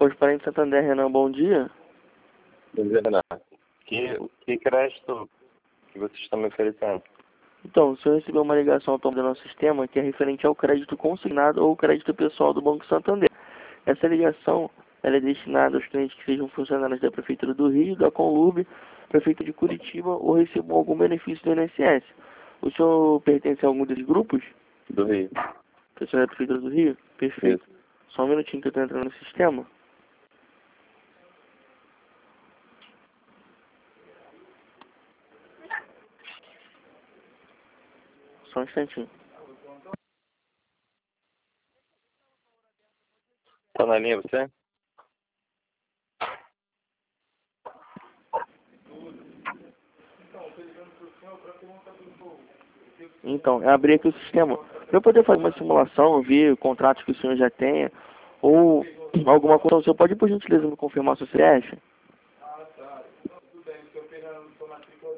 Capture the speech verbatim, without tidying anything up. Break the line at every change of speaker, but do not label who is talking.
Correspondente Santander, Renan, bom dia.
Bom dia, Renato. Que, que crédito que vocês estão me oferecendo?
Então, o senhor recebeu uma ligação automática do nosso sistema que é referente ao crédito consignado ou crédito pessoal do Banco Santander. Essa ligação ela é destinada aos clientes que sejam funcionários da Prefeitura do Rio, da Conlurb, Prefeitura de Curitiba ou recebam algum benefício do I N S S. O senhor pertence a algum desses grupos?
Do Rio.
O senhor é da Prefeitura do Rio? Perfeito.
Isso.
Só um minutinho que eu estou entrando no sistema. Só um instantinho.
Tá na linha você?
Então, eu abri aqui o sistema. Para eu poder fazer uma simulação, ver contratos que o senhor já tenha, ou alguma coisa, o senhor pode, por gentileza, me confirmar se você acha?